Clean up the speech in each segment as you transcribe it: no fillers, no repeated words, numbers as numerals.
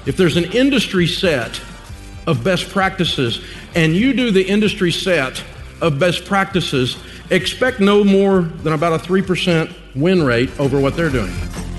If there's an industry set of best practices and you do the industry set of best practices, expect no more than about a 3% win rate over what they're doing.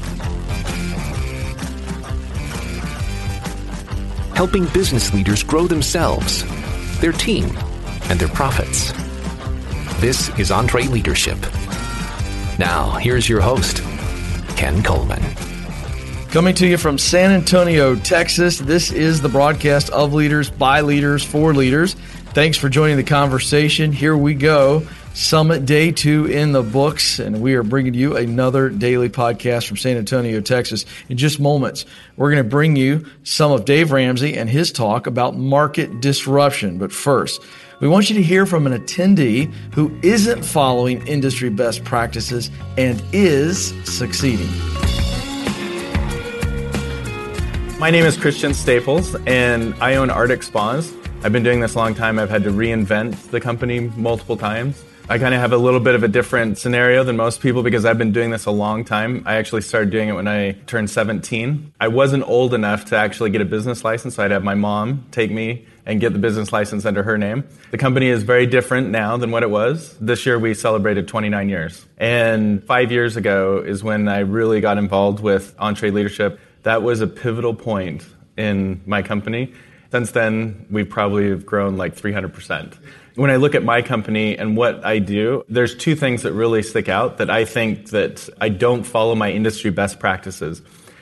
Helping business leaders grow themselves, their team, and their profits. This is EntreLeadership. Now, here's your host, Ken Coleman. Coming to you from San Antonio, Texas, this is the broadcast of Leaders, by Leaders, for Leaders. Thanks for joining the conversation. Here we go. Summit Day 2 in the books, and we are bringing you another daily podcast from San Antonio, Texas. In just moments, we're going to bring you some of Dave Ramsey and his talk about market disruption. But first, we want you to hear from an attendee who isn't following industry best practices and is succeeding. My name is Christian Staples, and I own Arctic Spas. I've been doing this a long time. I've had to reinvent the company multiple times. I kind of have a little bit of a different scenario than most people because I've been doing this a long time. I actually started doing it when I turned 17. I wasn't old enough to actually get a business license, so I'd have my mom take me and get the business license under her name. The company is very different now than what it was. This year we celebrated 29 years. And 5 years ago is when I really got involved with EntreLeadership. That was a pivotal point in my company. Since then, we've probably grown like 300%. When I look at my company and what I do, there's two things that really stick out that I think that I don't follow my industry best practices.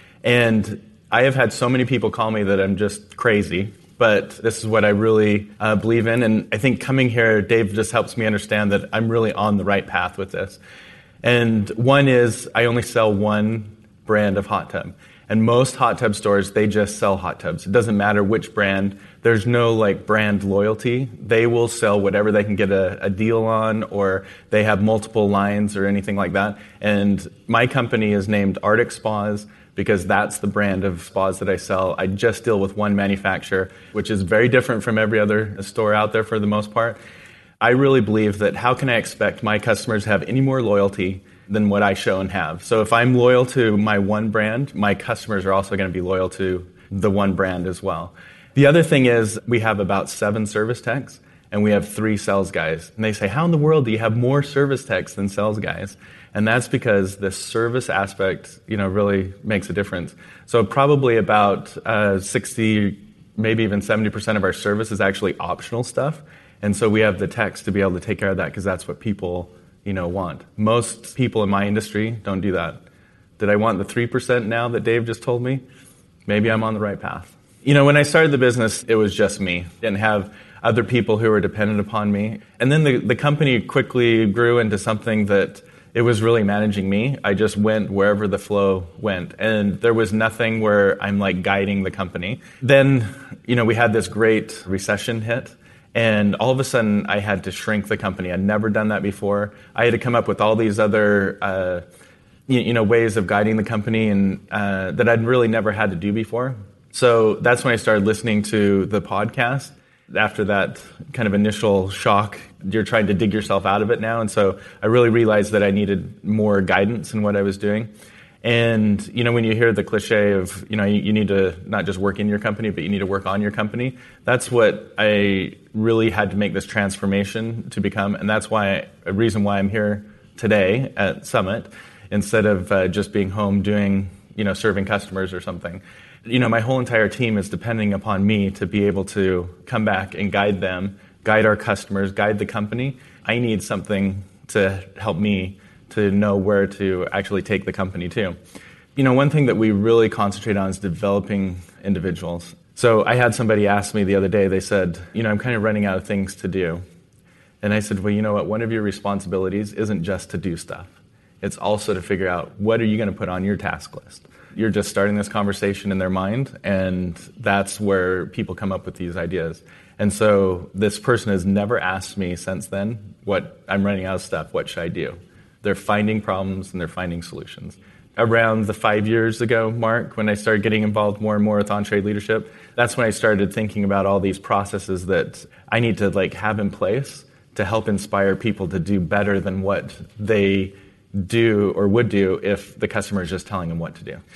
And I have had so many people call me that I'm just crazy, but this is what I really believe in. And I think coming here, Dave just helps me understand that I'm really on the right path with this. And one is I only sell one brand of hot tub. And most hot tub stores, they just sell hot tubs. It doesn't matter which brand. There's no like brand loyalty. They will sell whatever they can get a deal on, or they have multiple lines or anything like that. And my company is named Arctic Spas because that's the brand of spas that I sell. I just deal with one manufacturer, which is very different from every other store out there for the most part. I really believe that how can I expect my customers to have any more loyalty than what I show and have? So if I'm loyal to my one brand, my customers are also going to be loyal to the one brand as well. The other thing is we have about 7 service techs and we have 3 sales guys. And they say, how in the world do you have more service techs than sales guys? And that's because the service aspect, really makes a difference. So probably about 60, maybe even 70% of our service is actually optional stuff. And so we have the techs to be able to take care of that because that's what people want. Most people in my industry don't do that. Did I want the 3% now that Dave just told me? Maybe I'm on the right path. When I started the business, it was just me. Didn't have other people who were dependent upon me. And then the company quickly grew into something that it was really managing me. I just went wherever the flow went. And there was nothing where I'm like guiding the company. Then, we had this great recession hit. And all of a sudden, I had to shrink the company. I'd never done that before. I had to come up with all these other, ways of guiding the company and that I'd really never had to do before. So that's when I started listening to the podcast. After that kind of initial shock, you're trying to dig yourself out of it now. And so I really realized that I needed more guidance in what I was doing. And, when you hear the cliche of, you need to not just work in your company, but you need to work on your company, that's what I really had to make this transformation to become. And that's a reason why I'm here today at Summit instead of just being home doing, serving customers or something. My whole entire team is depending upon me to be able to come back and guide them, guide our customers, guide the company. I need something to help me to know where to actually take the company to. One thing that we really concentrate on is developing individuals. So I had somebody ask me the other day, they said, I'm kind of running out of things to do. And I said, well, you know what? One of your responsibilities isn't just to do stuff. It's also to figure out what are you going to put on your task list. You're just starting this conversation in their mind, and that's where people come up with these ideas. And so this person has never asked me since then, I'm running out of stuff, what should I do? They're finding problems and they're finding solutions. Around the 5 years ago mark, when I started getting involved more and more with EntreLeadership, that's when I started thinking about all these processes that I need to have in place to help inspire people to do better than what they do or would do if the customer is just telling them what to do.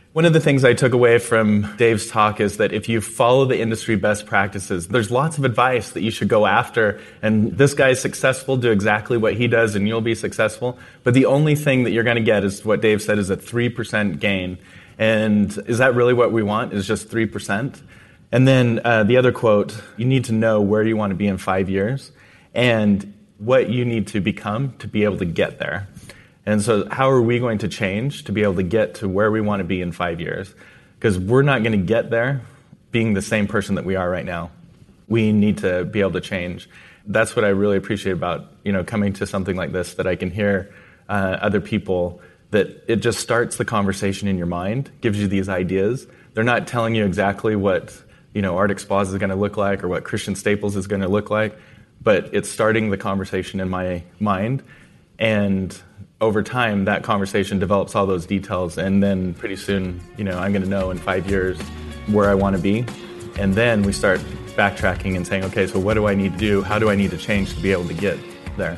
One of the things I took away from Dave's talk is that if you follow the industry best practices, there's lots of advice that you should go after. And this guy's successful, do exactly what he does, and you'll be successful. But the only thing that you're going to get is what Dave said is a 3% gain. And is that really what we want, is just 3%? And then the other quote, you need to know where you want to be in 5 years and what you need to become to be able to get there. And so how are we going to change to be able to get to where we want to be in 5 years? Because we're not going to get there being the same person that we are right now. We need to be able to change. That's what I really appreciate about, coming to something like this, that I can hear other people, that it just starts the conversation in your mind, gives you these ideas. They're not telling you exactly what, Arctic Spas is going to look like or what Christian Staples is going to look like, but it's starting the conversation in my mind. And over time, that conversation develops all those details, and then pretty soon, I'm going to know in 5 years where I want to be. And then we start backtracking and saying, okay, so what do I need to do? How do I need to change to be able to get there?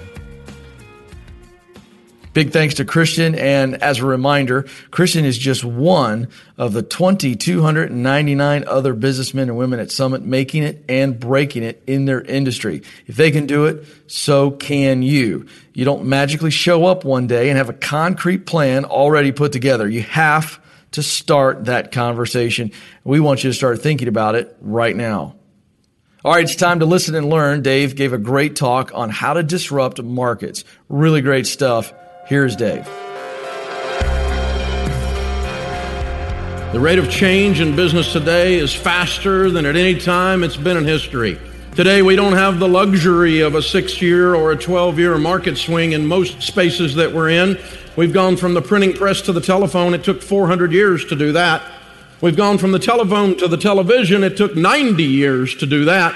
Big thanks to Christian. And as a reminder, Christian is just one of the 2,299 other businessmen and women at Summit making it and breaking it in their industry. If they can do it, so can you. You don't magically show up one day and have a concrete plan already put together. You have to start that conversation. We want you to start thinking about it right now. All right, it's time to listen and learn. Dave gave a great talk on how to disrupt markets. Really great stuff. Here's Dave. The rate of change in business today is faster than at any time it's been in history. Today, we don't have the luxury of a 6-year or a 12-year market swing in most spaces that we're in. We've gone from the printing press to the telephone. It took 400 years to do that. We've gone from the telephone to the television. It took 90 years to do that.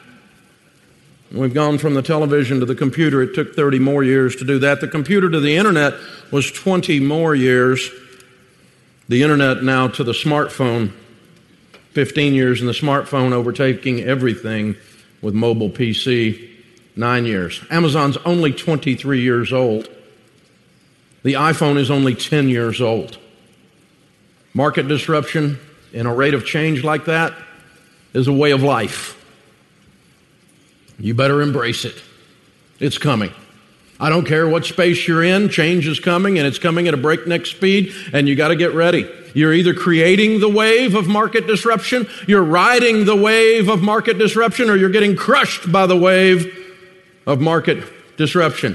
We've gone from the television to the computer. It took 30 more years to do that. The computer to the internet was 20 more years. The internet now to the smartphone, 15 years, and the smartphone overtaking everything with mobile PC, 9 years. Amazon's only 23 years old. The iPhone is only 10 years old. Market disruption in a rate of change like that is a way of life. You better embrace it. It's coming. I don't care what space you're in, change is coming, and it's coming at a breakneck speed, and you got to get ready. You're either creating the wave of market disruption, you're riding the wave of market disruption, or you're getting crushed by the wave of market disruption.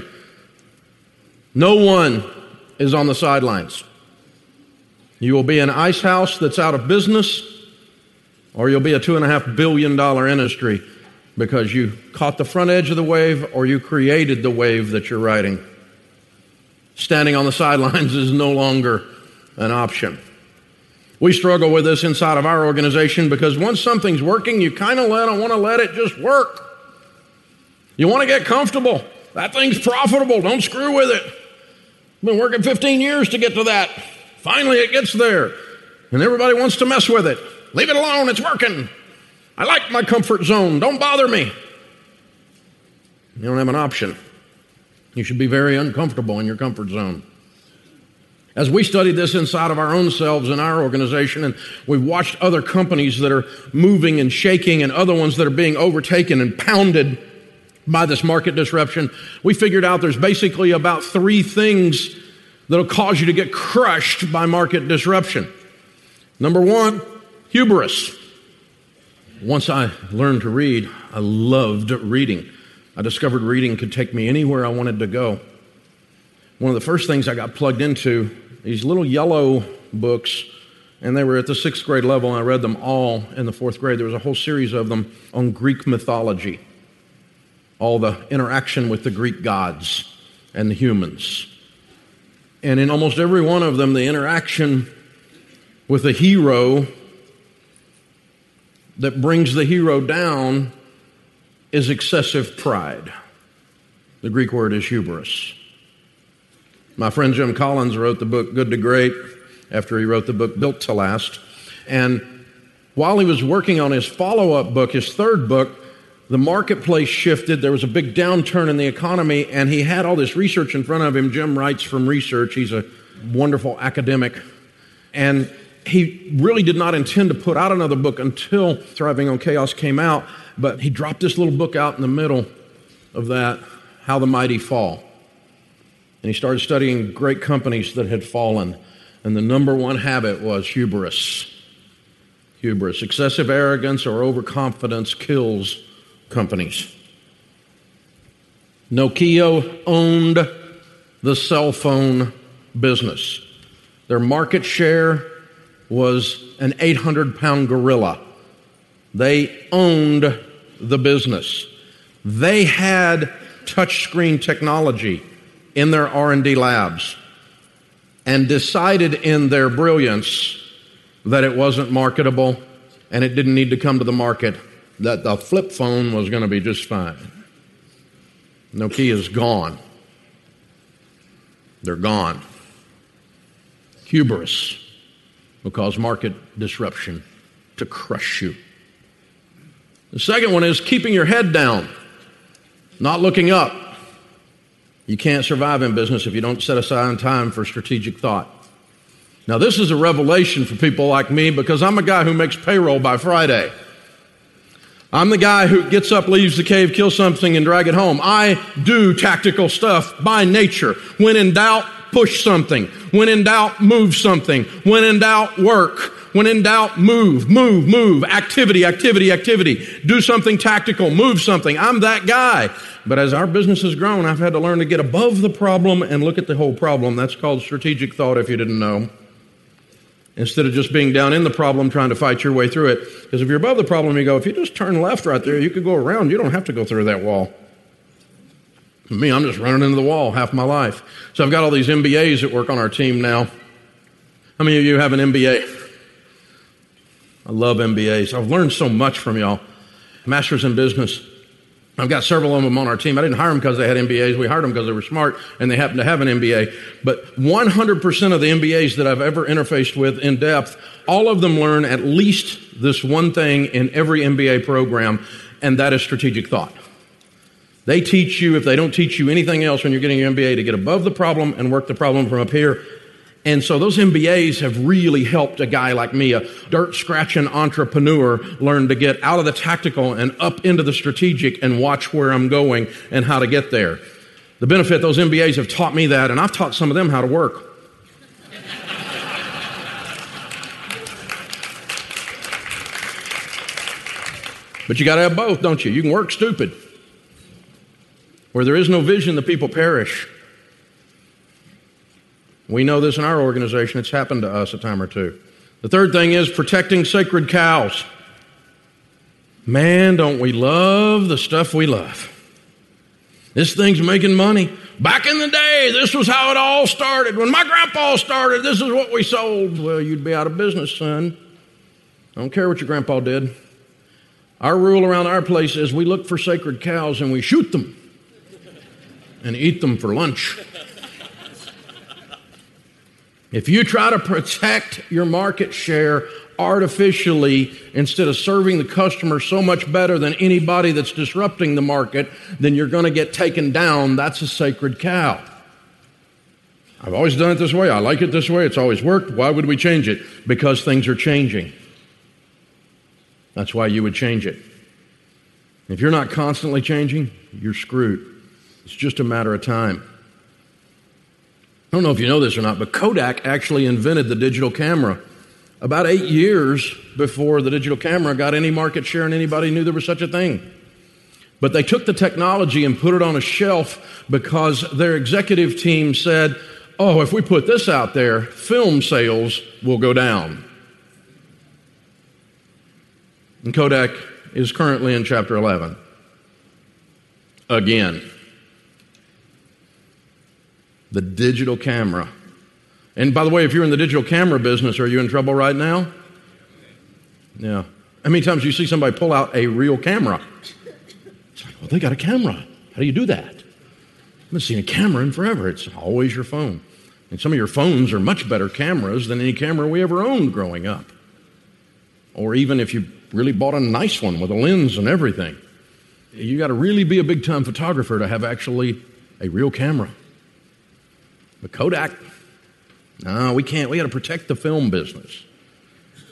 No one is on the sidelines. You will be an ice house that's out of business, or you'll be a $2.5 billion industry because you caught the front edge of the wave or you created the wave that you're riding. Standing on the sidelines is no longer an option. We struggle with this inside of our organization because once something's working, you kind of want to let it just work. You want to get comfortable. That thing's profitable. Don't screw with it. I've been working 15 years to get to that. Finally, it gets there. And everybody wants to mess with it. Leave it alone. It's working. I like my comfort zone. Don't bother me. You don't have an option. You should be very uncomfortable in your comfort zone. As we studied this inside of our own selves in our organization, and we've watched other companies that are moving and shaking and other ones that are being overtaken and pounded by this market disruption, we figured out there's basically about 3 things that'll cause you to get crushed by market disruption. Number 1, hubris. Once I learned to read, I loved reading. I discovered reading could take me anywhere I wanted to go. One of the first things I got plugged into, these little yellow books, and they were at the 6th grade level, and I read them all in the 4th grade. There was a whole series of them on Greek mythology, all the interaction with the Greek gods and the humans. And in almost every one of them, the interaction with a hero that brings the hero down is excessive pride. The Greek word is hubris. My friend Jim Collins wrote the book Good to Great after he wrote the book Built to Last. And while he was working on his follow-up book, his 3rd book, the marketplace shifted. There was a big downturn in the economy, and he had all this research in front of him. Jim writes from research. He's a wonderful academic. And he really did not intend to put out another book until Thriving on Chaos came out, but he dropped this little book out in the middle of that, How the Mighty Fall. And he started studying great companies that had fallen. And the number one habit was hubris. Hubris. Excessive arrogance or overconfidence kills companies. Nokia owned the cell phone business. Their market share was an 800-pound gorilla. They owned the business. They had touchscreen technology in their R&D labs and decided in their brilliance that it wasn't marketable and it didn't need to come to the market, that the flip phone was going to be just fine. Nokia's gone. They're gone. Hubris will cause market disruption to crush you. The second one is keeping your head down, not looking up. You can't survive in business if you don't set aside time for strategic thought. Now, this is a revelation for people like me because I'm a guy who makes payroll by Friday. I'm the guy who gets up, leaves the cave, kills something, and drag it home. I do tactical stuff by nature. When in doubt, push something. When in doubt, move something. When in doubt, work. When in doubt, move. Activity. Do something tactical. Move something. I'm that guy. But as our business has grown, I've had to learn to get above the problem and look at the whole problem. That's called strategic thought, if you didn't know. Instead of just being down in the problem trying to fight your way through it. Because if you're above the problem, you go, if you just turn left right there, you could go around. You don't have to go through that wall. Me, I'm just running into the wall half my life. So I've got all these MBAs that work on our team now. How many of you have an MBA? I love MBAs. I've learned so much from y'all. Masters in Business. I've got several of them on our team. I didn't hire them because they had MBAs. We hired them because they were smart and they happened to have an MBA. But 100% of the MBAs that I've ever interfaced with in depth, all of them learn at least this one thing in every MBA program, and that is strategic thought. They teach you, if they don't teach you anything else when you're getting your MBA, to get above the problem and work the problem from up here. And so those MBAs have really helped a guy like me, a dirt-scratching entrepreneur, learn to get out of the tactical and up into the strategic and watch where I'm going and how to get there. The benefit, those MBAs have taught me that, and I've taught some of them how to work. But you got to have both, don't you? You can work stupid. Where there is no vision, the people perish. We know this in our organization. It's happened to us a time or two. The third thing is protecting sacred cows. Man, don't we love the stuff we love. This thing's making money. Back in the day, this was how it all started. When my grandpa started, this is what we sold. Well, you'd be out of business, son. I don't care what your grandpa did. Our rule around our place is we look for sacred cows and we shoot them and eat them for lunch. If you try to protect your market share artificially instead of serving the customer so much better than anybody that's disrupting the market, then you're going to get taken down. That's a sacred cow. I've always done it this way. I like it this way. It's always worked. Why would we change it? Because things are changing. That's why you would change it. If you're not constantly changing, you're screwed. It's just a matter of time. I don't know if you know this or not, but Kodak actually invented the digital camera about 8 years before the digital camera got any market share and anybody knew there was such a thing. But they took the technology and put it on a shelf because their executive team said, oh, if we put this out there, film sales will go down. And Kodak is currently in chapter 11. Again. The digital camera. And by the way, if you're in the digital camera business, are you in trouble right now? Yeah. How many times do you see somebody pull out a real camera? It's like, well, they got a camera. How do you do that? I haven't seen a camera in forever. It's always your phone. And some of your phones are much better cameras than any camera we ever owned growing up. Or even if you really bought a nice one with a lens and everything. You got to really be a big-time photographer to have actually a real camera. But Kodak, no, we can't. We got to protect the film business.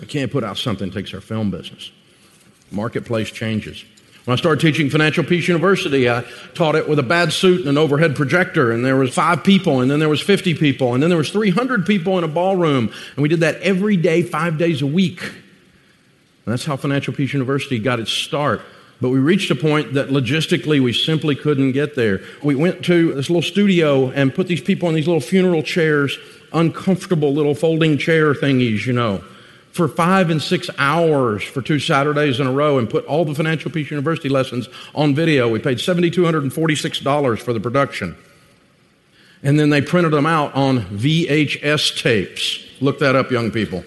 We can't put out something that takes our film business. Marketplace changes. When I started teaching Financial Peace University, I taught it with a bad suit and an overhead projector, and there was 5 people, and then there was 50 people, and then there was 300 people in a ballroom, and we did that every day, 5 days a week. And that's how Financial Peace University got its start. But we reached a point that logistically we simply couldn't get there. We went to this little studio and put these people in these little funeral chairs, uncomfortable little folding chair thingies, for 5 and 6 hours for 2 Saturdays in a row, and put all the Financial Peace University lessons on video. We paid $7,246 for the production. And then they printed them out on VHS tapes. Look that up, young people.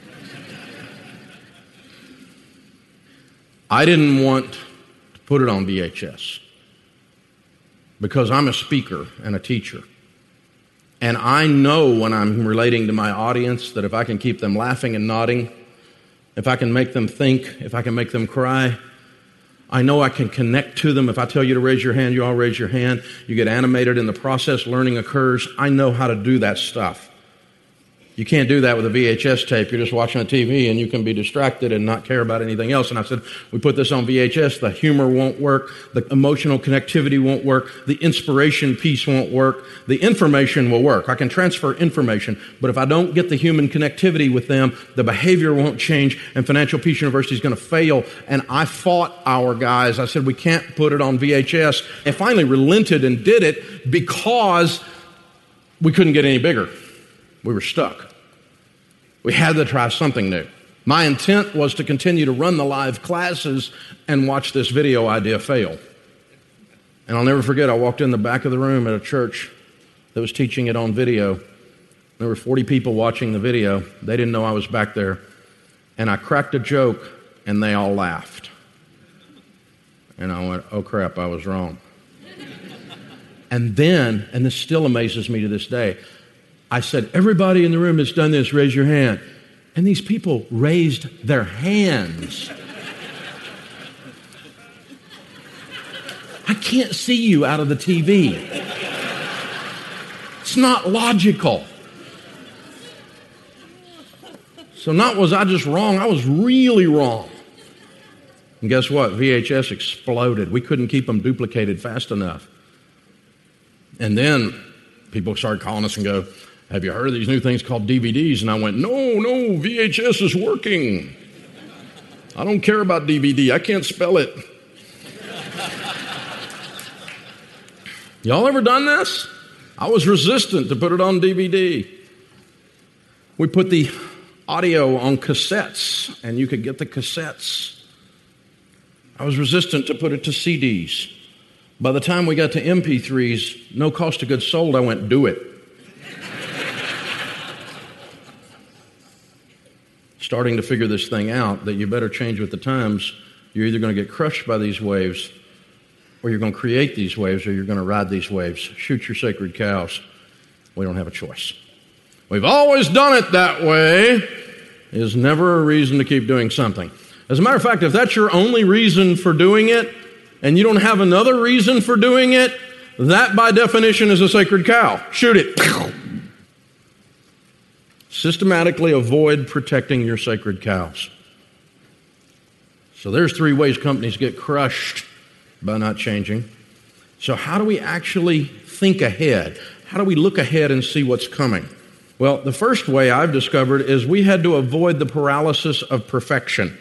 I didn't want to put it on VHS because I'm a speaker and a teacher. And I know when I'm relating to my audience that if I can keep them laughing and nodding, if I can make them think, if I can make them cry, I know I can connect to them. If I tell you to raise your hand, you all raise your hand. You get animated in the process, learning occurs. I know how to do that stuff. You can't do that with a VHS tape. You're just watching a TV and you can be distracted and not care about anything else. And I said, we put this on VHS, the humor won't work, the emotional connectivity won't work, the inspiration piece won't work, the information will work. I can transfer information, but if I don't get the human connectivity with them, the behavior won't change, and Financial Peace University is going to fail. And I fought our guys. I said, we can't put it on VHS. And finally relented and did it because we couldn't get any bigger. We were stuck. We had to try something new. My intent was to continue to run the live classes and watch this video idea fail. And I'll never forget, I walked in the back of the room at a church that was teaching it on video. There were 40 people watching the video. They didn't know I was back there. And I cracked a joke, and they all laughed. And I went, oh crap, I was wrong. And then, and this still amazes me to this day, I said, everybody in the room that's done this, raise your hand. And these people raised their hands. I can't see you out of the TV. It's not logical. So not was I just wrong, I was really wrong. And guess what? VHS exploded. We couldn't keep them duplicated fast enough. And then people started calling us and go, have you heard of these new things called DVDs? And I went, no, VHS is working. I don't care about DVD. I can't spell it. Y'all ever done this? I was resistant to put it on DVD. We put the audio on cassettes, and you could get the cassettes. I was resistant to put it to CDs. By the time we got to MP3s, no cost of goods sold, I went, do it. Starting to figure this thing out, that you better change with the times. You're either going to get crushed by these waves, or you're going to create these waves, or you're going to ride these waves. Shoot your sacred cows. We don't have a choice. We've always done it that way is never a reason to keep doing something. As a matter of fact, if that's your only reason for doing it, and you don't have another reason for doing it, that by definition is a sacred cow. Shoot it. Systematically avoid protecting your sacred cows. So there's 3 ways companies get crushed by not changing. So how do we actually think ahead? How do we look ahead and see what's coming? Well, the first way I've discovered is we had to avoid the paralysis of perfection.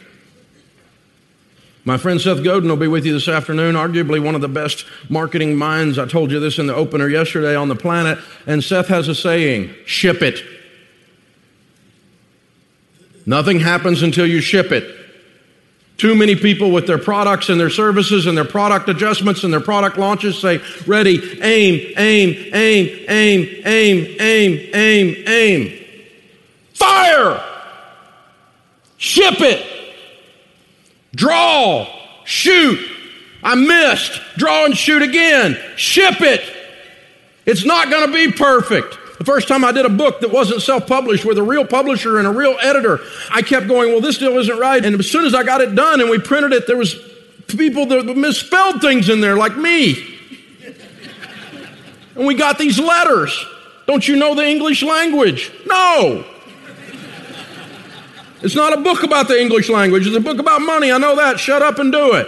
My friend Seth Godin will be with you this afternoon, arguably one of the best marketing minds. I told you this in the opener yesterday on the planet. And Seth has a saying, ship it. Nothing happens until you ship it. Too many people with their products and their services and their product adjustments and their product launches say, ready, aim, aim, aim, aim, aim, aim, aim, aim. Fire! Ship it! Draw! Shoot! I missed! Draw and shoot again! Ship it! It's not going to be perfect. The first time I did a book that wasn't self-published with a real publisher and a real editor, I kept going, well, this deal isn't right. And as soon as I got it done and we printed it, there was people that misspelled things in there like me. And we got these letters. Don't you know the English language? No. It's not a book about the English language. It's a book about money. I know that. Shut up and do it.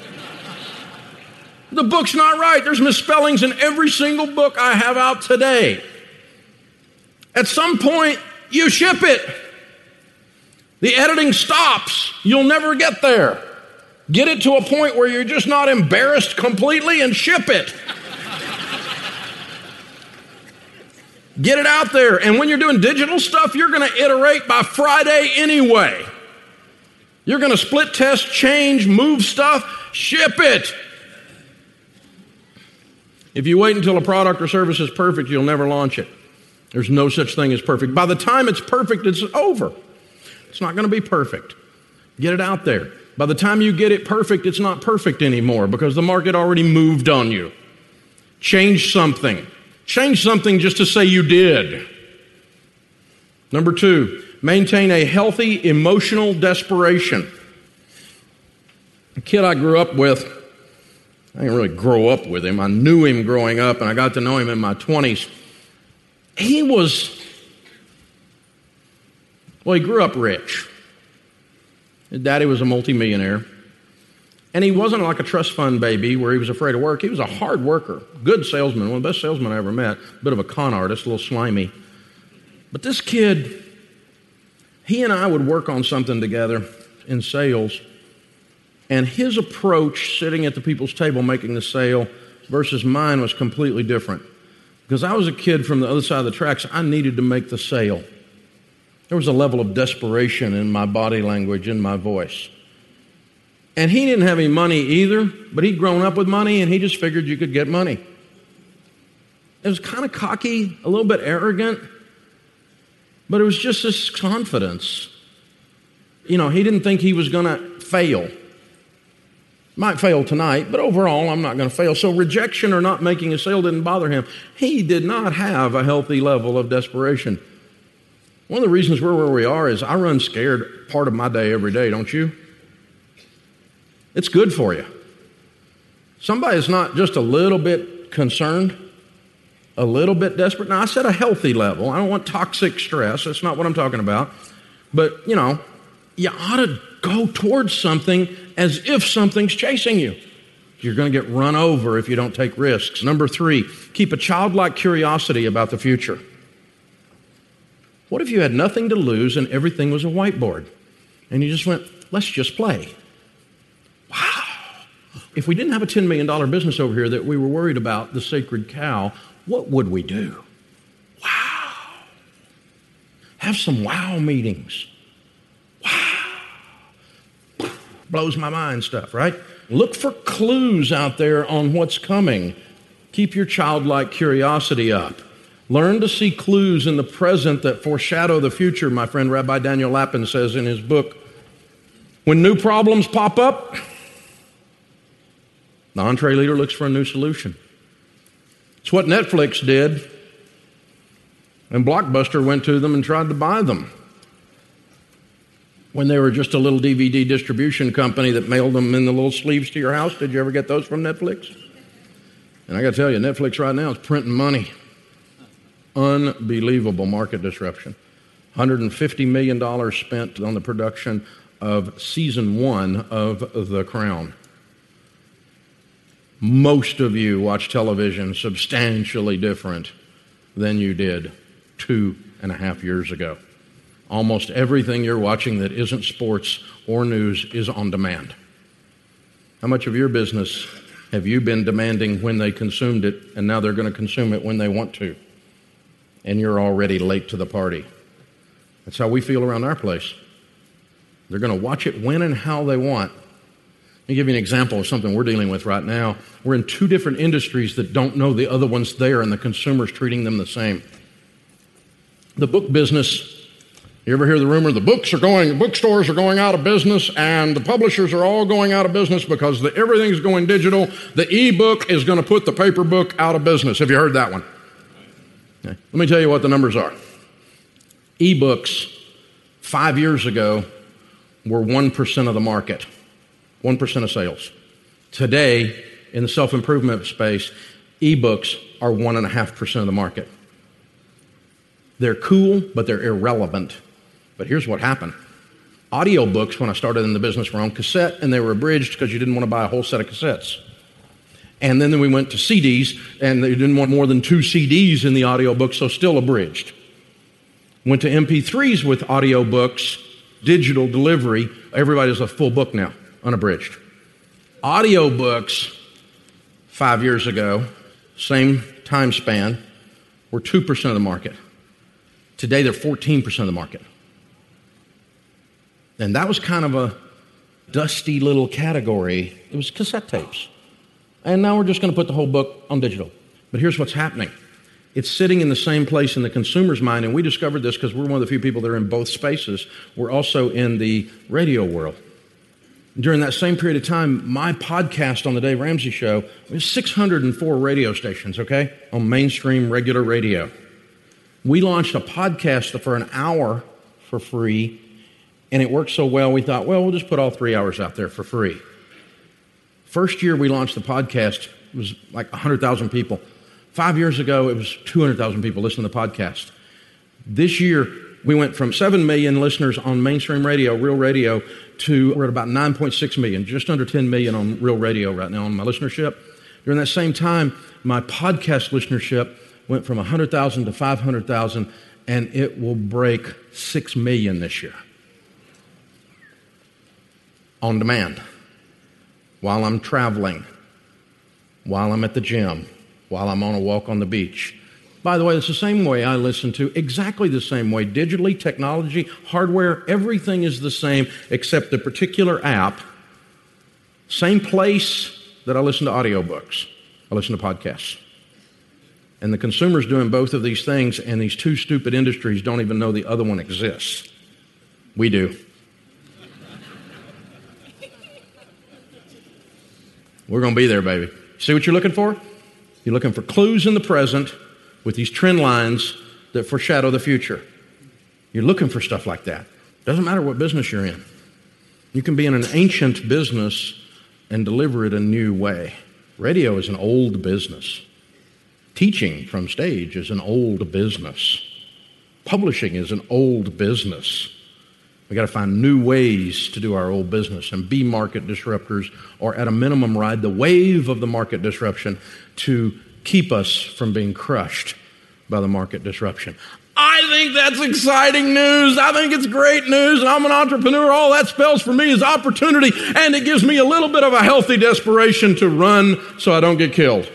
The book's not right. There's misspellings in every single book I have out today. At some point, you ship it. The editing stops. You'll never get there. Get it to a point where you're just not embarrassed completely and ship it. Get it out there. And when you're doing digital stuff, you're going to iterate by Friday anyway. You're going to split test, change, move stuff, ship it. If you wait until a product or service is perfect, you'll never launch it. There's no such thing as perfect. By the time it's perfect, it's over. It's not going to be perfect. Get it out there. By the time you get it perfect, it's not perfect anymore because the market already moved on you. Change something. Change something just to say you did. Number 2, maintain a healthy emotional desperation. A kid I grew up with, I didn't really grow up with him. I knew him growing up, and I got to know him in my 20s. He grew up rich. His daddy was a multimillionaire. And he wasn't like a trust fund baby where he was afraid of work. He was a hard worker, good salesman, one of the best salesmen I ever met, a bit of a con artist, a little slimy. But this kid, he and I would work on something together in sales, and his approach sitting at the people's table making the sale versus mine was completely different. Because I was a kid from the other side of the tracks, I needed to make the sale. There was a level of desperation in my body language, in my voice. And he didn't have any money either, but he'd grown up with money and he just figured you could get money. It was kind of cocky, a little bit arrogant, but it was just this confidence. You know, he didn't think he was going to fail. Might fail tonight, but overall I'm not going to fail. So rejection or not making a sale didn't bother him. He did not have a healthy level of desperation. One of the reasons we're where we are is I run scared part of my day every day, don't you? It's good for you. Somebody is not just a little bit concerned, a little bit desperate. Now, I said a healthy level. I don't want toxic stress. That's not what I'm talking about. But, you know, you ought to go towards something as if something's chasing you. You're going to get run over if you don't take risks. Number 3, keep a childlike curiosity about the future. What if you had nothing to lose and everything was a whiteboard? And you just went, let's just play. Wow. If we didn't have a $10 million business over here that we were worried about, the sacred cow, what would we do? Wow. Have some wow meetings. Wow. Blows my mind stuff, right? Look for clues out there on what's coming. Keep your childlike curiosity up. Learn to see clues in the present that foreshadow the future, my friend Rabbi Daniel Lapin says in his book. When new problems pop up, the entree leader looks for a new solution. It's what Netflix did, and Blockbuster went to them and tried to buy them when they were just a little DVD distribution company that mailed them in the little sleeves to your house. Did you ever get those from Netflix? And I got to tell you, Netflix right now is printing money. Unbelievable market disruption. $150 million spent on the production of season 1 of The Crown. Most of you watch television substantially different than you did 2.5 years ago. Almost everything you're watching that isn't sports or news is on demand. How much of your business have you been demanding when they consumed it, and now they're going to consume it when they want to? And you're already late to the party. That's how we feel around our place. They're going to watch it when and how they want. Let me give you an example of something we're dealing with right now. We're in 2 different industries that don't know the other one's there, and the consumer's treating them the same. The book business, you ever hear the rumor, the bookstores are going out of business, and the publishers are all going out of business because everything's going digital. The e-book is going to put the paper book out of business. Have you heard that one? Okay. Let me tell you what the numbers are. E-books 5 years ago were 1% of the market, 1% of sales. Today, in the self-improvement space, e-books are 1.5% of the market. They're cool, but they're irrelevant. But here's what happened. Audiobooks, when I started in the business, were on cassette, and they were abridged because you didn't want to buy a whole set of cassettes. And then we went to CDs, and they didn't want more than 2 CDs in the audiobook, so still abridged. Went to MP3s with audiobooks, digital delivery. Everybody has a full book now, unabridged. Audiobooks, 5 years ago, same time span, were 2% of the market. Today, they're 14% of the market. And that was kind of a dusty little category. It was cassette tapes. And now we're just going to put the whole book on digital. But here's what's happening. It's sitting in the same place in the consumer's mind, and we discovered this because we're one of the few people that are in both spaces. We're also in the radio world. During that same period of time, my podcast on the Dave Ramsey Show was 604 radio stations, okay, on mainstream regular radio. We launched a podcast for an hour for free, and it worked so well, we thought, well, we'll just put all 3 hours out there for free. First year we launched the podcast, it was like 100,000 people. 5 years ago, it was 200,000 people listening to the podcast. This year, we went from 7 million listeners on mainstream radio, real radio, to we're at about 9.6 million, just under 10 million on real radio right now on my listenership. During that same time, my podcast listenership went from 100,000 to 500,000, and it will break 6 million this year. On demand. While I'm traveling, while I'm at the gym, while I'm on a walk on the beach. By the way, it's the same way I listen to, exactly the same way. Digitally, technology, hardware, everything is the same except the particular app. Same place that I listen to audiobooks. I listen to podcasts. And the consumer's doing both of these things, and these two stupid industries don't even know the other one exists. We do. We're going to be there, baby. See what you're looking for? You're looking for clues in the present with these trend lines that foreshadow the future. You're looking for stuff like that. Doesn't matter what business you're in. You can be in an ancient business and deliver it a new way. Radio is an old business. Teaching from stage is an old business. Publishing is an old business. We got to find new ways to do our old business and be market disruptors, or at a minimum ride the wave of the market disruption to keep us from being crushed by the market disruption. I think that's exciting news. I think it's great news, and I'm an entrepreneur. All that spells for me is opportunity, and it gives me a little bit of a healthy desperation to run so I don't get killed.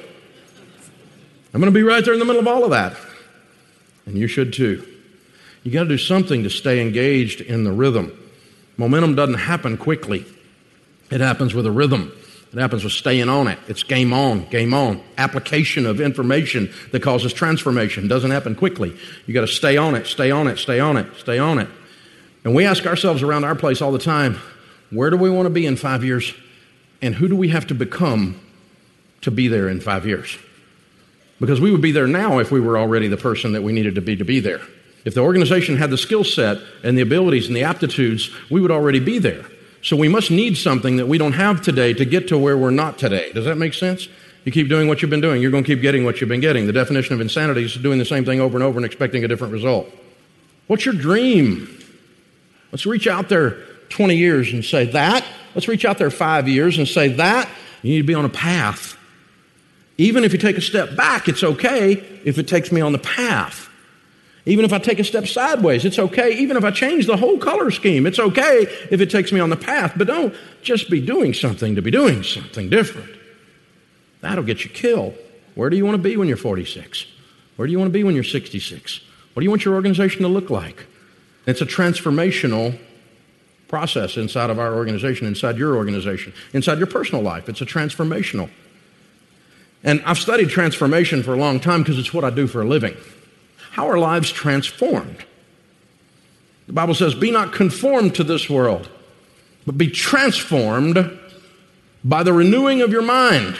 I'm going to be right there in the middle of all of that, and you should too. You got to do something to stay engaged in the rhythm. Momentum doesn't happen quickly. It happens with a rhythm. It happens with staying on it. It's game on, game on. Application of information that causes transformation doesn't happen quickly. You got to stay on it, stay on it, stay on it, stay on it. And we ask ourselves around our place all the time, where do we want to be in 5 years? And who do we have to become to be there in 5 years? Because we would be there now if we were already the person that we needed to be there. If the organization had the skill set and the abilities and the aptitudes, we would already be there. So we must need something that we don't have today to get to where we're not today. Does that make sense? You keep doing what you've been doing, you're going to keep getting what you've been getting. The definition of insanity is doing the same thing over and over and expecting a different result. What's your dream? Let's reach out there 20 years and say that. Let's reach out there 5 years and say that. You need to be on a path. Even if you take a step back, it's okay if it takes me on the path. Even if I take a step sideways, it's okay. Even if I change the whole color scheme, it's okay if it takes me on the path. But don't just be doing something to be doing something different. That'll get you killed. Where do you want to be when you're 46? Where do you want to be when you're 66? What do you want your organization to look like? It's a transformational process inside of our organization, inside your organization, inside your personal life. It's a transformational. And I've studied transformation for a long time because it's what I do for a living. How are lives transformed? The Bible says, be not conformed to this world, but be transformed by the renewing of your mind.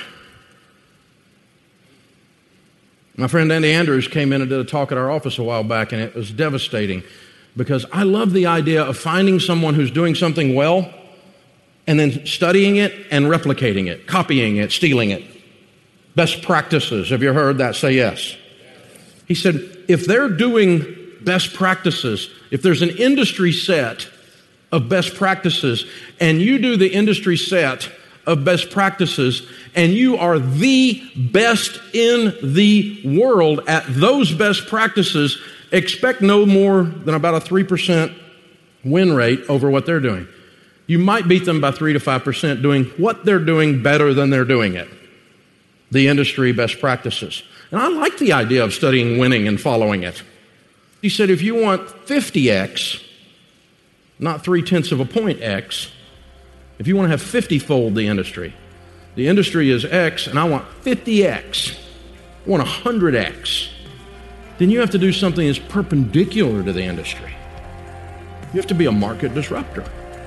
My friend Andy Andrews came in and did a talk at our office a while back, and it was devastating because I love the idea of finding someone who's doing something well and then studying it and replicating it, copying it, stealing it. Best practices. Have you heard that? Say yes. He said, if they're doing best practices, if there's an industry set of best practices, and you do the industry set of best practices, and you are the best in the world at those best practices, expect no more than about a 3% win rate over what they're doing. You might beat them by 3 to 5% doing what they're doing better than they're doing it. The industry best practices. And I like the idea of studying winning and following it. He said, if you want 50x, not 0.3 of a point X, if you want to have 50-fold the industry is X, and I want 50x, I want 100x, then you have to do something that's perpendicular to the industry. You have to be a market disruptor.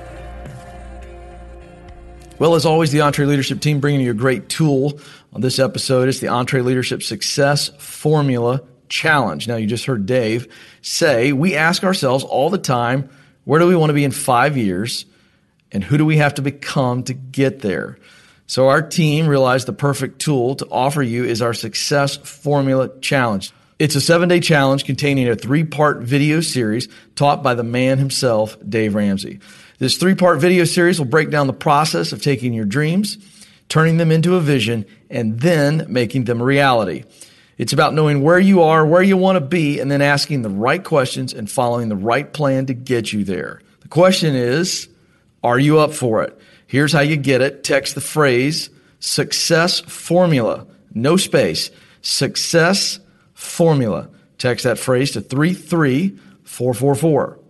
Well, as always, the EntreLeadership team bringing you a great tool on this episode. It's the EntreLeadership Success Formula Challenge. Now, you just heard Dave say, we ask ourselves all the time, where do we want to be in 5 years, and who do we have to become to get there? So our team realized the perfect tool to offer you is our Success Formula Challenge. It's a 7-day challenge containing a 3-part video series taught by the man himself, Dave Ramsey. This 3-part video series will break down the process of taking your dreams, turning them into a vision, and then making them a reality. It's about knowing where you are, where you want to be, and then asking the right questions and following the right plan to get you there. The question is, are you up for it? Here's how you get it. Text the phrase Success Formula, no space, Success Formula. Text that phrase to 33444.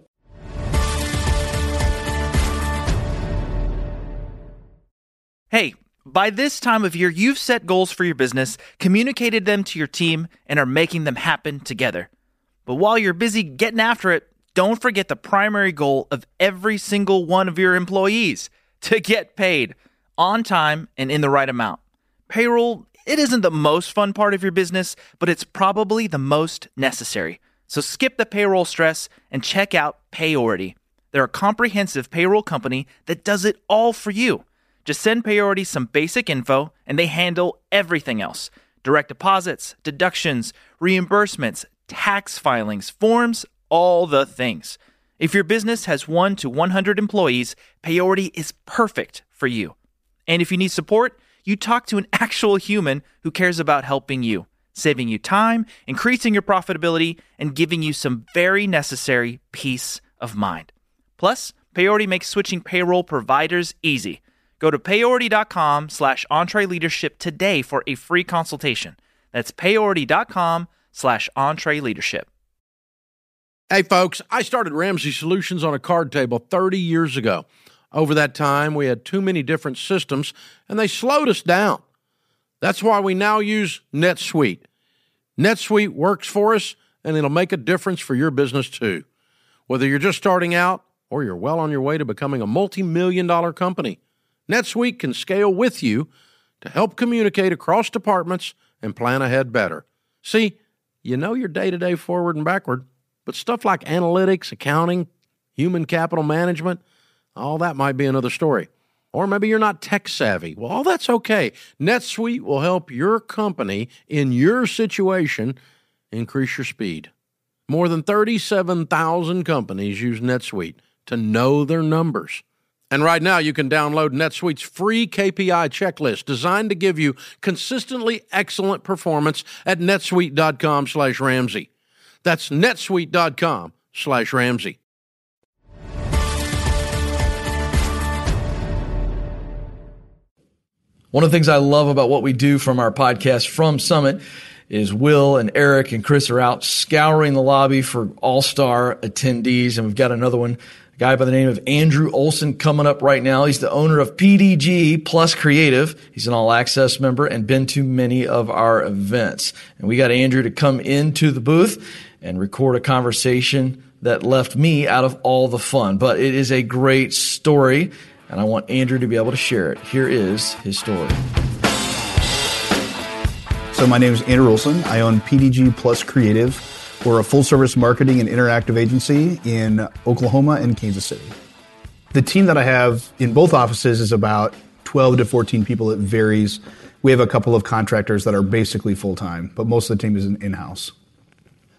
Hey, by this time of year, you've set goals for your business, communicated them to your team, and are making them happen together. But while you're busy getting after it, don't forget the primary goal of every single one of your employees, to get paid on time and in the right amount. Payroll, it isn't the most fun part of your business, but it's probably the most necessary. So skip the payroll stress and check out Payority. They're a comprehensive payroll company that does it all for you. Just send Payority some basic info, and they handle everything else. Direct deposits, deductions, reimbursements, tax filings, forms, all the things. If your business has 1 to 100 employees, Payority is perfect for you. And if you need support, you talk to an actual human who cares about helping you, saving you time, increasing your profitability, and giving you some very necessary peace of mind. Plus, Payority makes switching payroll providers easy. Go to payority.com/EntreLeadership today for a free consultation. That's payority.com/EntreLeadership. Hey folks, I started Ramsey Solutions on a card table 30 years ago. Over that time, we had too many different systems, and they slowed us down. That's why we now use NetSuite. NetSuite works for us, and it'll make a difference for your business too. Whether you're just starting out or you're well on your way to becoming a multi-million-dollar company, NetSuite can scale with you to help communicate across departments and plan ahead better. See, you know your day-to-day forward and backward, but stuff like analytics, accounting, human capital management, all that might be another story. Or maybe you're not tech savvy. Well, all that's okay. NetSuite will help your company in your situation increase your speed. More than 37,000 companies use NetSuite to know their numbers. And right now, you can download NetSuite's free KPI checklist designed to give you consistently excellent performance at netsuite.com/Ramsey. That's netsuite.com/Ramsey. One of the things I love about what we do from our podcast from Summit is Will and Eric and Chris are out scouring the lobby for all-star attendees. And we've got another one, a guy by the name of Andrew Olson coming up right now. He's the owner of PDG Plus Creative. He's an all-access member and been to many of our events. And we got Andrew to come into the booth and record a conversation that left me out of all the fun. But it is a great story, and I want Andrew to be able to share it. Here is his story. So my name is Andrew Olson. I own PDG Plus Creative. We're a full-service marketing and interactive agency in Oklahoma and Kansas City. The team that I have in both offices is about 12 to 14 people. It varies. We have a couple of contractors that are basically full-time, but most of the team is in-house.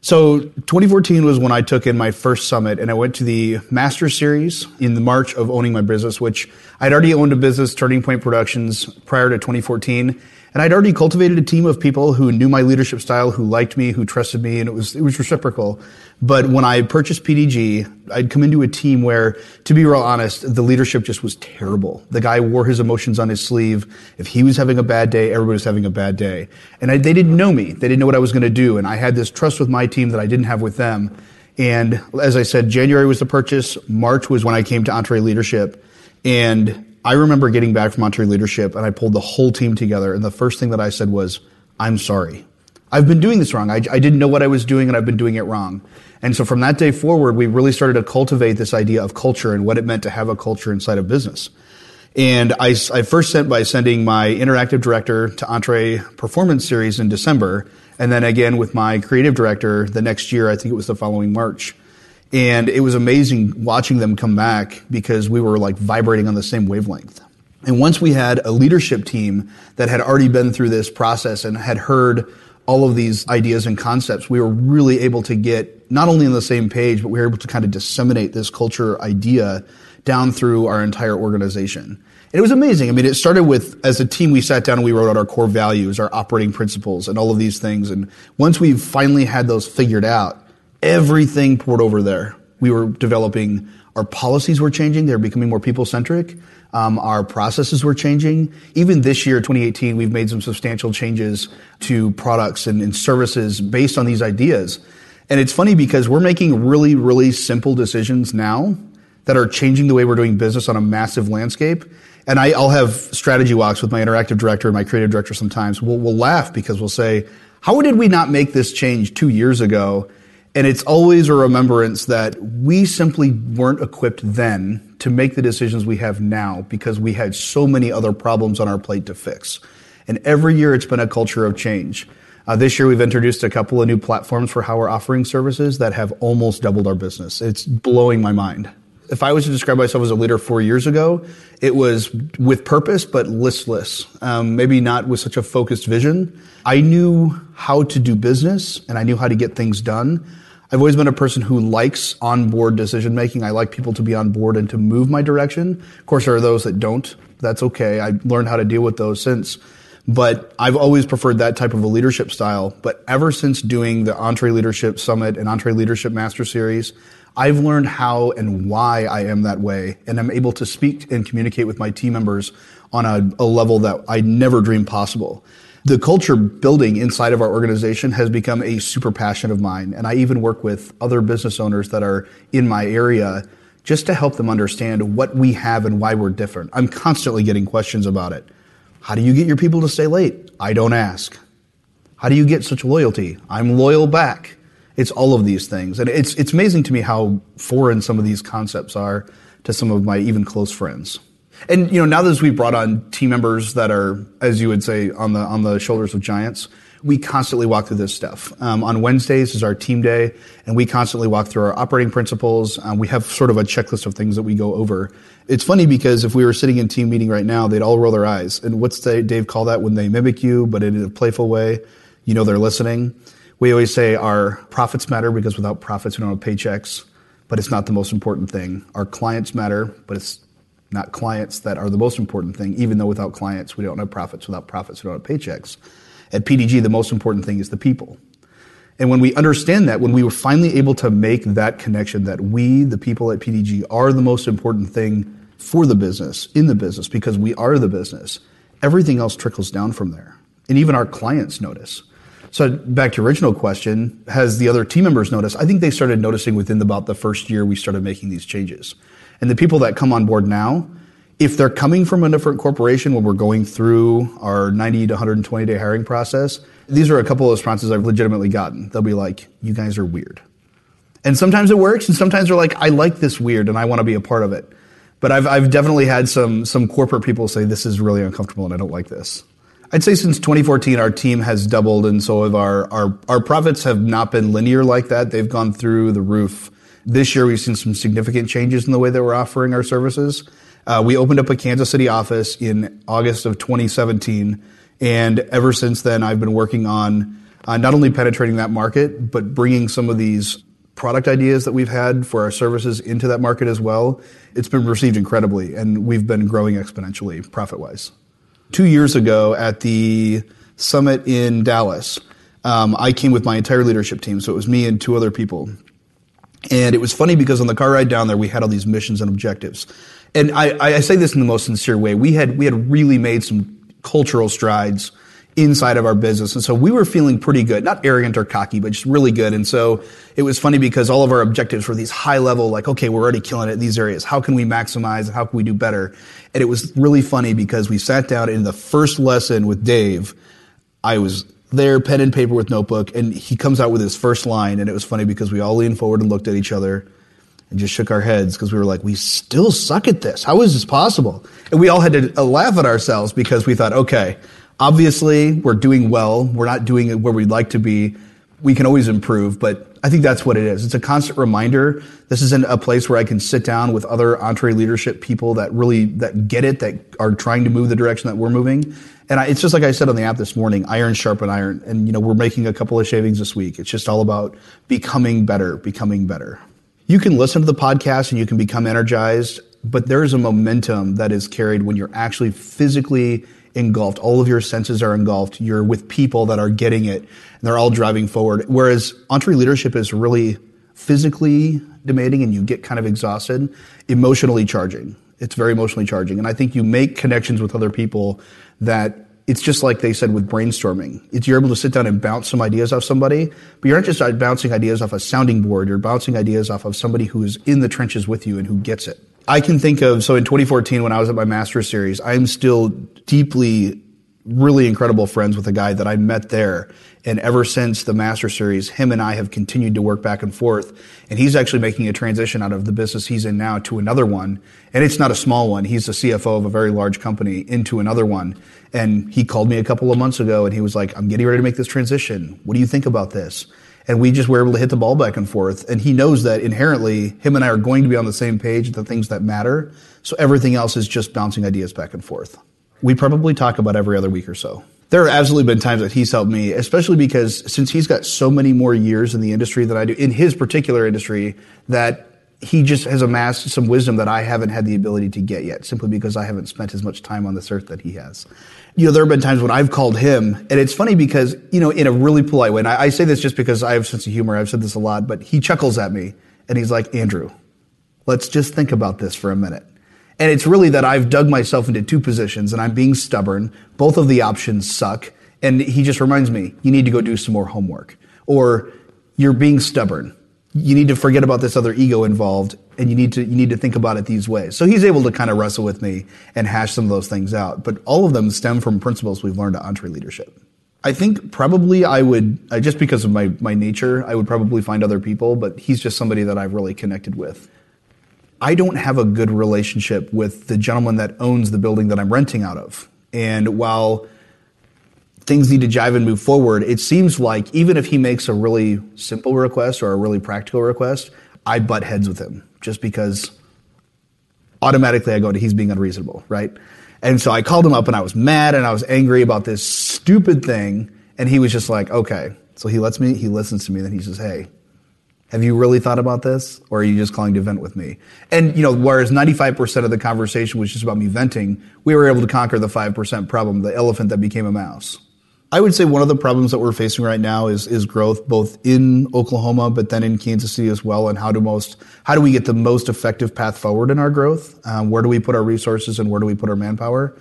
So 2014 was when I took in my first summit, and I went to the Master Series in the March of owning my business, which I'd already owned a business, Turning Point Productions, prior to 2014. And I'd already cultivated a team of people who knew my leadership style, who liked me, who trusted me, and it was reciprocal. But when I purchased PDG, I'd come into a team where, to be real honest, the leadership just was terrible. The guy wore his emotions on his sleeve. If he was having a bad day, everybody was having a bad day. And they didn't know me. They didn't know what I was going to do. And I had this trust with my team that I didn't have with them. And as I said, January was the purchase. March was when I came to EntreLeadership. And I remember getting back from EntreLeadership, and I pulled the whole team together. And the first thing that I said was, I'm sorry. I've been doing this wrong. I didn't know what I was doing, and I've been doing it wrong. And so from that day forward, we really started to cultivate this idea of culture and what it meant to have a culture inside of business. And I first sent by sending my interactive director to Entre Performance Series in December, and then again with my creative director the next year, I think it was the following March. And it was amazing watching them come back because we were like vibrating on the same wavelength. And once we had a leadership team that had already been through this process and had heard all of these ideas and concepts, we were really able to get not only on the same page, but we were able to kind of disseminate this culture idea down through our entire organization. And it was amazing. I mean, it started with, as a team, we sat down and we wrote out our core values, our operating principles, and all of these things. And once we finally had those figured out, everything poured over there. We were developing, our policies were changing. They were becoming more people-centric. Our processes were changing. Even this year, 2018, we've made some substantial changes to products and services based on these ideas. And it's funny because we're making really, really simple decisions now that are changing the way we're doing business on a massive landscape. And I'll have strategy walks with my interactive director and my creative director sometimes. We'll laugh because we'll say, how did we not make this change 2 years ago? And it's always a remembrance that we simply weren't equipped then to make the decisions we have now because we had so many other problems on our plate to fix. And every year it's been a culture of change. This year we've introduced a couple of new platforms for how we're offering services that have almost doubled our business. It's blowing my mind. If I was to describe myself as a leader 4 years ago, it was with purpose, but listless. Maybe not with such a focused vision. I knew how to do business and I knew how to get things done. I've always been a person who likes on-board decision-making. I like people to be on board and to move my direction. Of course, there are those that don't. That's okay. I learned how to deal with those since. But I've always preferred that type of a leadership style. But ever since doing the EntreLeadership Summit and EntreLeadership Master Series, I've learned how and why I am that way. And I'm able to speak and communicate with my team members on a level that I never dreamed possible. The culture building inside of our organization has become a super passion of mine. And I even work with other business owners that are in my area just to help them understand what we have and why we're different. I'm constantly getting questions about it. How do you get your people to stay late? I don't ask. How do you get such loyalty? I'm loyal back. It's all of these things. And it's amazing to me how foreign some of these concepts are to some of my even close friends. And, now that we've brought on team members that are, as you would say, on the shoulders of giants, we constantly walk through this stuff. On Wednesdays is our team day, and we constantly walk through our operating principles. We have sort of a checklist of things that we go over. It's funny because if we were sitting in team meeting right now, they'd all roll their eyes. And what's Dave call that when they mimic you, but in a playful way? They're listening. We always say our profits matter because without profits, we don't have paychecks, but it's not the most important thing. Our clients matter, but it's not clients that are the most important thing, even though without clients, we don't have profits. Without profits, we don't have paychecks. At PDG, the most important thing is the people. And when we understand that, when we were finally able to make that connection that we, the people at PDG, are the most important thing for the business, in the business, because we are the business, everything else trickles down from there. And even our clients notice. So back to your original question, has the other team members noticed? I think they started noticing within about the first year we started making these changes. And the people that come on board now, if they're coming from a different corporation when we're going through our 90 to 120 day hiring process, these are a couple of responses I've legitimately gotten. They'll be like, you guys are weird. And sometimes it works, and sometimes they're like, I like this weird and I want to be a part of it. But I've definitely had some corporate people say, this is really uncomfortable and I don't like this. I'd say since 2014, our team has doubled, and so have our profits have not been linear like that. They've gone through the roof. This year, we've seen some significant changes in the way that we're offering our services. We opened up a Kansas City office in August of 2017, and ever since then, I've been working on not only penetrating that market, but bringing some of these product ideas that we've had for our services into that market as well. It's been received incredibly, and we've been growing exponentially profit-wise. 2 years ago at the summit in Dallas, I came with my entire leadership team, so it was me and 2 other people. And it was funny because on the car ride down there, we had all these missions and objectives. And I say this in the most sincere way. We had really made some cultural strides inside of our business. And so we were feeling pretty good, not arrogant or cocky, but just really good. And so it was funny because all of our objectives were these high level, like, okay, we're already killing it in these areas. How can we maximize and how can we do better? And it was really funny because we sat down in the first lesson with Dave. I was there, pen and paper with notebook, and he comes out with his first line. And it was funny because we all leaned forward and looked at each other and just shook our heads because we were like, we still suck at this. How is this possible? And we all had to laugh at ourselves because we thought, okay, obviously we're doing well. We're not doing it where we'd like to be. We can always improve, but I think that's what it is. It's a constant reminder. This isn't a place where I can sit down with other EntreLeadership people that get it, that are trying to move the direction that we're moving. And it's just like I said on the app this morning, iron sharpen iron. And, we're making a couple of shavings this week. It's just all about becoming better. You can listen to the podcast and you can become energized, but there is a momentum that is carried when you're actually physically engulfed. All of your senses are engulfed. You're with people that are getting it, and they're all driving forward. Whereas EntreLeadership is really physically demanding, and you get kind of exhausted, emotionally charging. It's very emotionally charging. And I think you make connections with other people that it's just like they said with brainstorming. You're able to sit down and bounce some ideas off somebody, but you're not just bouncing ideas off a sounding board. You're bouncing ideas off of somebody who is in the trenches with you and who gets it. I can think of, so in 2014 when I was at my master's series, I'm still deeply, really incredible friends with a guy that I met there. And ever since the master's series, him and I have continued to work back and forth. And he's actually making a transition out of the business he's in now to another one. And it's not a small one. He's the CFO of a very large company into another one. And he called me a couple of months ago and he was like, I'm getting ready to make this transition. What do you think about this? And we just were able to hit the ball back and forth. And he knows that inherently him and I are going to be on the same page, the things that matter. So everything else is just bouncing ideas back and forth. We probably talk about every other week or so. There have absolutely been times that he's helped me, especially because since he's got so many more years in the industry than I do, in his particular industry, that he just has amassed some wisdom that I haven't had the ability to get yet, simply because I haven't spent as much time on this earth that he has. There have been times when I've called him, and it's funny because, in a really polite way, and I say this just because I have a sense of humor, I've said this a lot, but he chuckles at me, and he's like, Andrew, let's just think about this for a minute. And it's really that I've dug myself into two positions, and I'm being stubborn. Both of the options suck, and he just reminds me, you need to go do some more homework. Or, you're being stubborn. You need to forget about this other ego involved, and you need to think about it these ways. So he's able to kind of wrestle with me and hash some of those things out. But all of them stem from principles we've learned at EntreLeadership. I think probably I would, just because of my nature, I would probably find other people, but he's just somebody that I've really connected with. I don't have a good relationship with the gentleman that owns the building that I'm renting out of. And while things need to jive and move forward, it seems like even if he makes a really simple request or a really practical request, I butt heads with him just because automatically I go to he's being unreasonable, right? And so I called him up and I was mad and I was angry about this stupid thing. And he was just like, okay. So he listens to me, then he says, hey, have you really thought about this? Or are you just calling to vent with me? And, whereas 95% of the conversation was just about me venting, we were able to conquer the 5% problem, the elephant that became a mouse. I would say one of the problems that we're facing right now is growth, both in Oklahoma, but then in Kansas City as well. And how do we get the most effective path forward in our growth? Where do we put our resources and where do we put our manpower?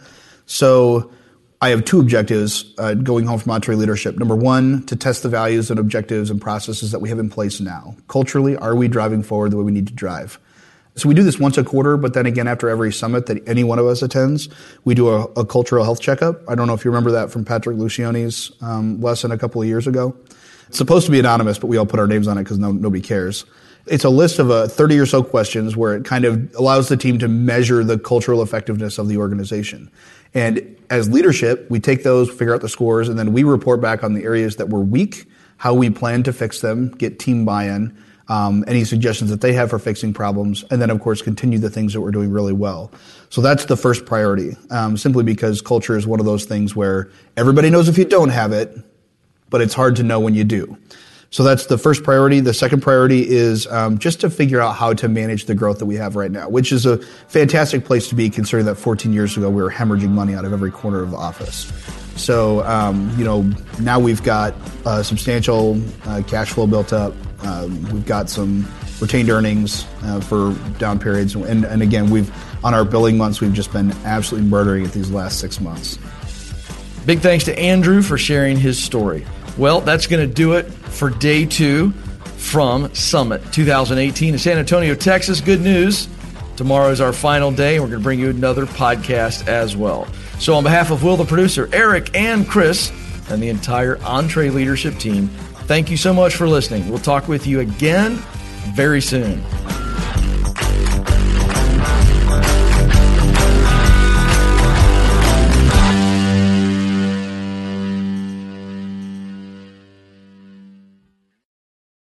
So I have two objectives going home from EntreLeadership. Number one, to test the values and objectives and processes that we have in place now. Culturally, are we driving forward the way we need to drive? So we do this once a quarter, but then again, after every summit that any one of us attends, we do a cultural health checkup. I don't know if you remember that from Patrick Lucioni's lesson a couple of years ago. It's supposed to be anonymous, but we all put our names on it because nobody cares. It's a list of 30 or so questions where it kind of allows the team to measure the cultural effectiveness of the organization. And as leadership, we take those, figure out the scores, and then we report back on the areas that were weak, how we plan to fix them, get team buy-in, any suggestions that they have for fixing problems, and then, of course, continue the things that we're doing really well. So that's the first priority, simply because culture is one of those things where everybody knows if you don't have it, but it's hard to know when you do. So that's the first priority. The second priority is just to figure out how to manage the growth that we have right now, which is a fantastic place to be considering that 14 years ago we were hemorrhaging money out of every corner of the office. So, now we've got substantial cash flow built up. We've got some retained earnings for down periods. And again, on our billing months, we've just been absolutely murdering it these last 6 months. Big thanks to Andrew for sharing his story. Well, that's going to do it for day 2 from Summit 2018 in San Antonio, Texas. Good news. Tomorrow is our final day, and we're going to bring you another podcast as well. So on behalf of Will, the producer, Eric, and Chris, and the entire EntreLeadership team, thank you so much for listening. We'll talk with you again very soon.